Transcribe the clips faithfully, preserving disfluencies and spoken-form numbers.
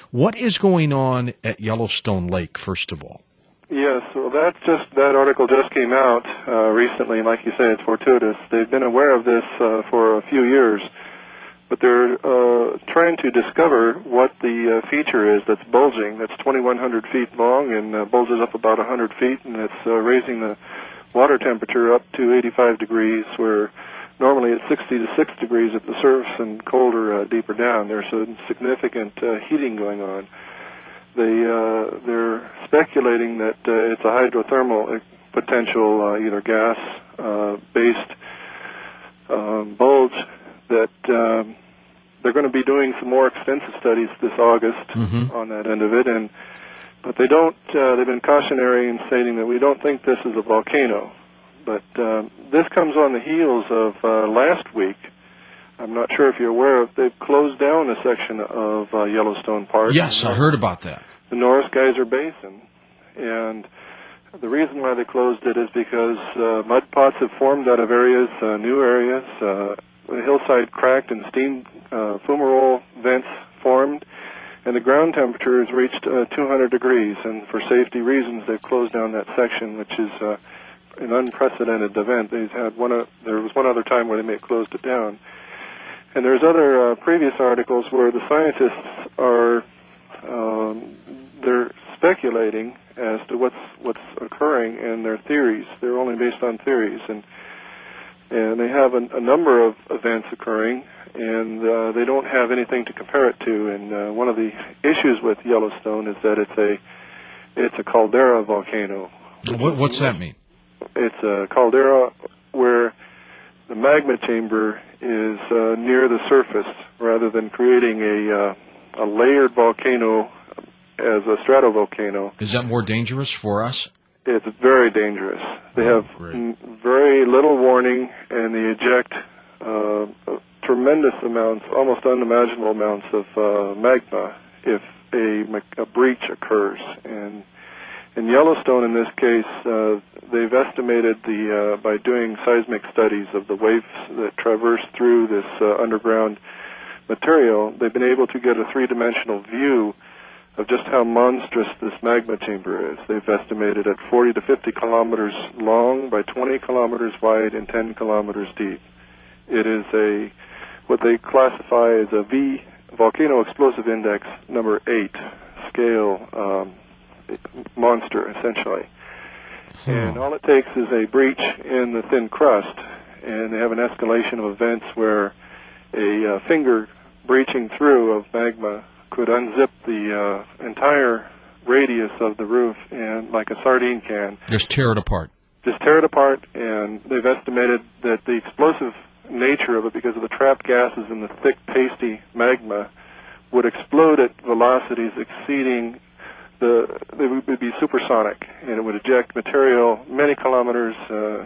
What is going on at Yellowstone Lake, first of all? Yes, well, that just that article just came out uh, recently, and like you say, it's fortuitous. They've been aware of this uh, for a few years, but they're uh, trying to discover what the uh, feature is that's bulging. That's twenty-one hundred feet long and uh, bulges up about one hundred feet, and it's uh, raising the water temperature up to eighty-five degrees, where normally it's sixty to six degrees at the surface and colder uh, deeper down. There's a significant uh, heating going on. They, uh, they're speculating that uh, it's a hydrothermal potential, uh, either gas-based uh, um, bulge, that um, they're going to be doing some more extensive studies this August mm-hmm. on that end of it. And but they don't, uh, they've been cautionary in stating that we don't think this is a volcano. But uh, this comes on the heels of uh, last week. I'm not sure if you're aware of, they've closed down a section of uh, Yellowstone Park. Yes, I heard about that. The Norris Geyser Basin. And the reason why they closed it is because uh, mud pots have formed out of areas, uh, new areas. Uh, the hillside cracked and steam uh, fumarole vents formed, and the ground temperature has reached uh, two hundred degrees. And for safety reasons, they've closed down that section, which is uh, an unprecedented event. They've had one. Uh, there was one other time where they may have closed it down. And there's other uh, previous articles where the scientists are um, they're speculating as to what's what's occurring in their theories. They're only based on theories, and and they have a, a number of events occurring, and uh, they don't have anything to compare it to. And uh, one of the issues with Yellowstone is that it's a it's a caldera volcano. What, what's that mean? It's a caldera where the magma chamber is uh, near the surface, rather than creating a uh, a layered volcano as a stratovolcano. Is that more dangerous for us? It's very dangerous. They oh, have m- very little warning, and they eject uh, tremendous amounts, almost unimaginable amounts of uh, magma if a, a breach occurs. And in Yellowstone, in this case, uh, they've estimated the uh, by doing seismic studies of the waves that traverse through this uh, underground material, they've been able to get a three-dimensional view of just how monstrous this magma chamber is. They've estimated at forty to fifty kilometers long by twenty kilometers wide and ten kilometers deep. It is a what they classify as a V, Volcano Explosive Index number eight scale um, monster, essentially. Hmm. And all it takes is a breach in the thin crust, and they have an escalation of events where a uh, finger breaching through of magma could unzip the uh, entire radius of the roof, and like a sardine can. Just tear it apart. Just tear it apart, and they've estimated that the explosive nature of it, because of the trapped gases in the thick, pasty magma, would explode at velocities exceeding the, they would be supersonic, and it would eject material many kilometers uh,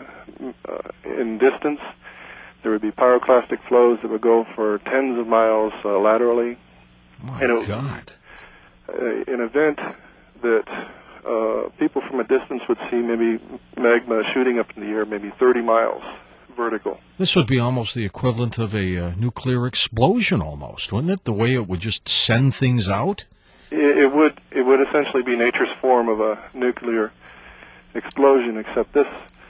uh, in distance. There would be pyroclastic flows that would go for tens of miles uh, laterally. My and it, God. Uh, an event that uh, people from a distance would see maybe magma shooting up in the air, maybe thirty miles vertical. This would be almost the equivalent of a uh, nuclear explosion almost, wouldn't it? The way it would just send things out? It, it would it would essentially be nature's form of a nuclear explosion, except this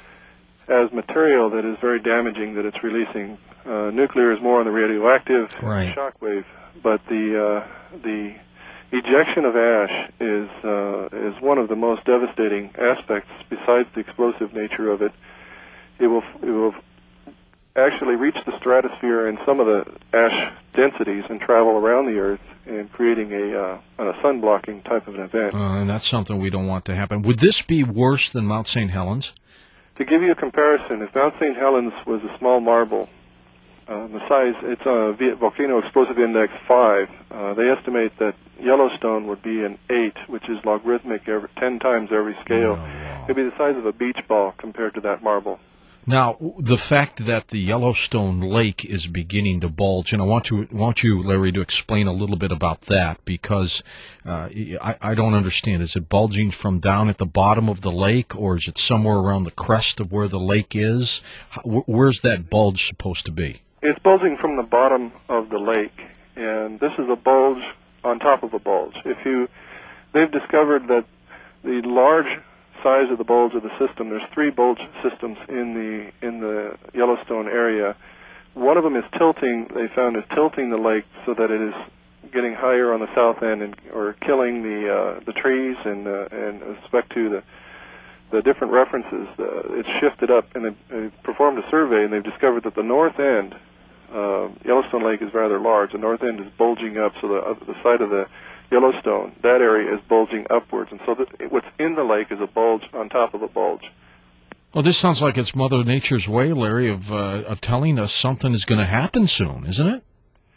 as material that is very damaging that it's releasing. Uh, nuclear is more on the radioactive right. shock wave, but the uh, the ejection of ash is uh, is one of the most devastating aspects. Besides the explosive nature of it, it will it will actually reach the stratosphere and some of the ash densities and travel around the Earth, and creating a uh, a sun blocking type of an event. Uh, and that's something we don't want to happen. Would this be worse than Mount Saint Helens? To give you a comparison, if Mount Saint Helens was a small marble, uh, the size, it's a Volcano Explosive Index five, uh, they estimate that Yellowstone would be an eight, which is logarithmic every, ten times every scale. Oh, wow. It would be the size of a beach ball compared to that marble. Now, the fact that the Yellowstone Lake is beginning to bulge, and I want to want you, Larry, to explain a little bit about that, because uh, I, I don't understand. Is it bulging from down at the bottom of the lake, or is it somewhere around the crest of where the lake is? Where's that bulge supposed to be? It's bulging from the bottom of the lake, and this is a bulge on top of a bulge. If you, they've discovered that the large size of the bulge of the system, there's three bulge systems in the in the Yellowstone area. One of them is tilting, they found is tilting the lake so that it is getting higher on the south end and or killing the uh, the trees and uh, and with respect to the the different references, uh, it's shifted up, and they've, they've performed a survey, and they've discovered that the north end, uh, Yellowstone Lake is rather large. The north end is bulging up, so the uh, the side of the Yellowstone, that area is bulging upwards, and so that what's in the lake is a bulge on top of a bulge. Well, this sounds like it's Mother Nature's way, Larry, of uh, of telling us something is going to happen soon, isn't it?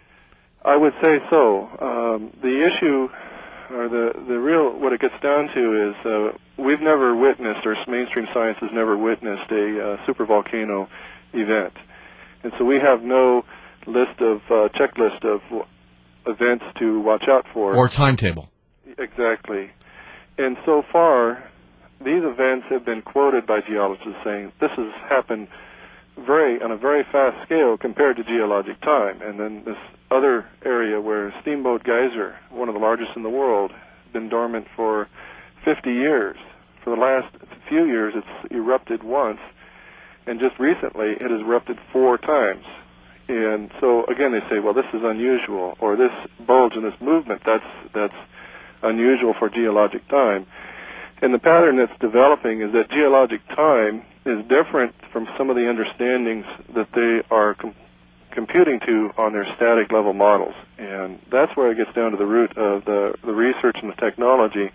I would say so. Um, the issue, or the the real, what it gets down to is uh, we've never witnessed, or mainstream science has never witnessed a uh, supervolcano event, and so we have no list of uh, checklist of events to watch out for. Or timetable. Exactly. And so far, these events have been quoted by geologists saying this has happened very on a very fast scale compared to geologic time. And then this other area where Steamboat Geyser, one of the largest in the world, been dormant for fifty years. For the last few years, it's erupted once, and just recently it has erupted four times. And so again, they say, well, this is unusual, or this bulge and this movement, that's that's unusual for geologic time. And the pattern that's developing is that geologic time is different from some of the understandings that they are com computing to on their static level models. And that's where it gets down to the root of the, the research and the technology,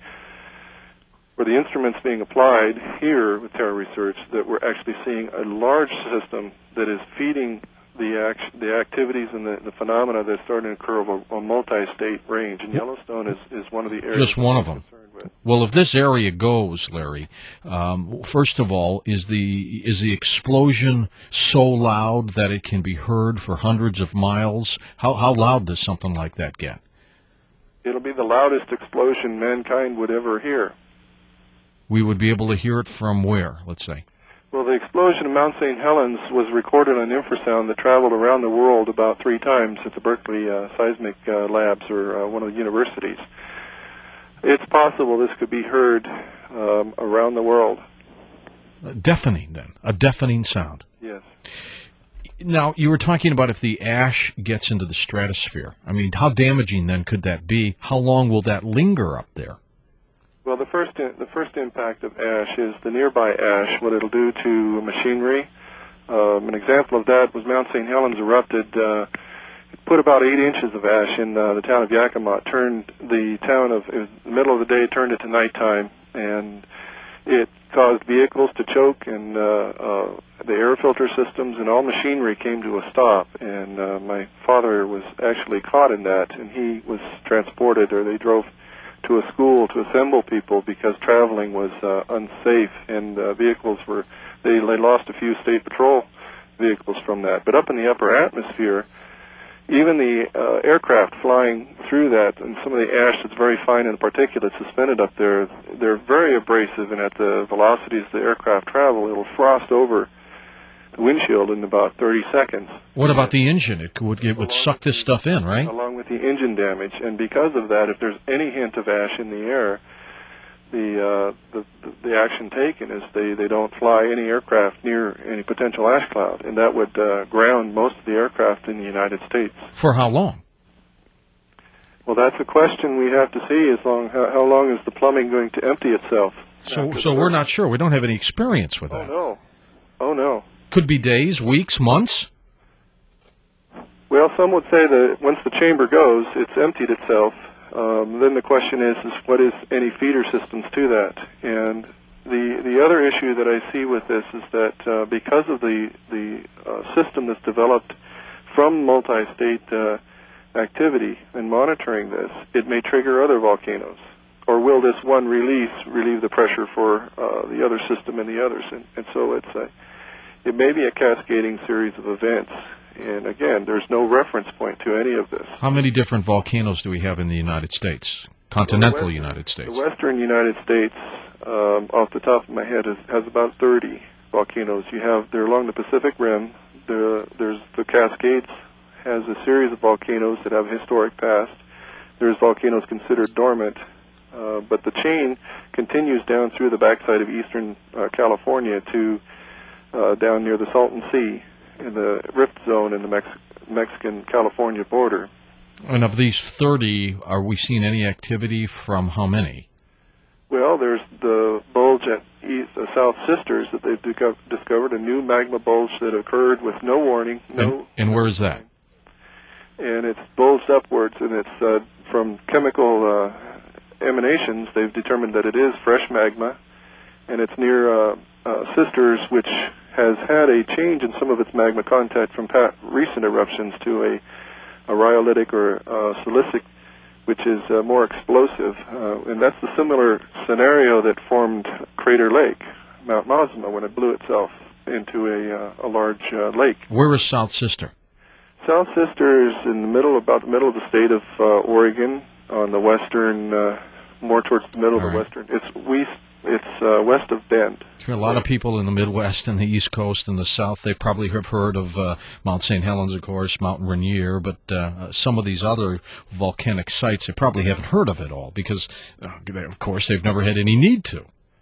where the instruments being applied here with Terra Research, that we're actually seeing a large system that is feeding the act the activities and the, the phenomena that are starting to occur over a multi-state range. And Yellowstone is, is one of the areas. Just one of them. Well, if this area goes, Larry, um, first of all, is the is the explosion so loud that it can be heard for hundreds of miles? How how loud does something like that get? It'll be the loudest explosion mankind would ever hear. We would be able to hear it from where, let's say? Well, the explosion of Mount Saint Helens was recorded on infrasound that traveled around the world about three times at the Berkeley uh, Seismic uh, Labs, or uh, one of the universities. It's possible this could be heard um, around the world. Uh, deafening, then. A deafening sound. Yes. Now, you were talking about if the ash gets into the stratosphere. I mean, how damaging, then, could that be? How long will that linger up there? Well, the first in, the first impact of ash is the nearby ash, what it'll do to machinery. Um, an example of that was Mount Saint Helens erupted. Uh, it put about eight inches of ash in uh, the town of Yakima. It turned the town of, it was the middle of the day, turned it to nighttime, and it caused vehicles to choke, and uh, uh, the air filter systems and all machinery came to a stop. And uh, my father was actually caught in that, and he was transported, or they drove to a school to assemble people because traveling was uh, unsafe, and uh, vehicles were, they, they lost a few state patrol vehicles from that. But up in the upper atmosphere, even the uh, aircraft flying through that, and some of the ash that's very fine and particulate suspended up there, they're very abrasive, and at the velocities the aircraft travel, it'll frost over the windshield in about thirty seconds. What about the engine? It would, it would suck this stuff in, right? Along with the engine damage. And because of that, if there's any hint of ash in the air, the uh, the, the action taken is they, they don't fly any aircraft near any potential ash cloud, and that would uh, ground most of the aircraft in the United States. For how long? Well, that's a question we have to see. As long how, how long is the plumbing going to empty itself? So so we're not sure. We don't have any experience with that. Oh no, oh no. Could be days, weeks, months? Well, some would say that once the chamber goes, it's emptied itself. Um, then the question is, is what is any feeder systems to that? And the the other issue that I see with this is that uh, because of the the uh, system that's developed from multi-state uh, activity and monitoring this, it may trigger other volcanoes. Or will this one release relieve the pressure for uh, the other system and the others? And, and so it's a It may be a cascading series of events, and again, there's no reference point to any of this. How many different volcanoes do we have in the United States, continental well, United States? The western United States, um, off the top of my head, is, has about thirty volcanoes. You have, they're along the Pacific Rim. There, there's the Cascades has a series of volcanoes that have a historic past. there's volcanoes considered dormant. Uh, but the chain continues down through the backside of eastern uh, California to uh, down near the Salton Sea in the rift zone in the Mex- Mexican-California border. And of these thirty, are we seeing any activity from how many? Well, there's the bulge at east, uh, South Sisters that they've dico- discovered, a new magma bulge that occurred with no warning. No. And, and where is that? And it's bulged upwards, and it's uh, from chemical uh, emanations. They've determined that it is fresh magma, and it's near uh, uh, Sisters, which has had a change in some of its magma content from pa- recent eruptions to a, a rhyolitic or uh, silicic, which is uh, more explosive. Uh, and that's the similar scenario that formed Crater Lake, Mount Mazama, when it blew itself into a, uh, a large uh, lake. Where is South Sister? South Sister is in the middle, about the middle of the state of uh, Oregon, on the western, uh, more towards the middle All of the right. western. It's west, it's uh, west of Bend. There are a lot of people in the Midwest and the East Coast and the South. They probably have heard of uh, Mount Saint Helens, of course, Mount Rainier, but uh, some of these other volcanic sites, they probably haven't heard of at all because, uh, of course, they've never had any need to.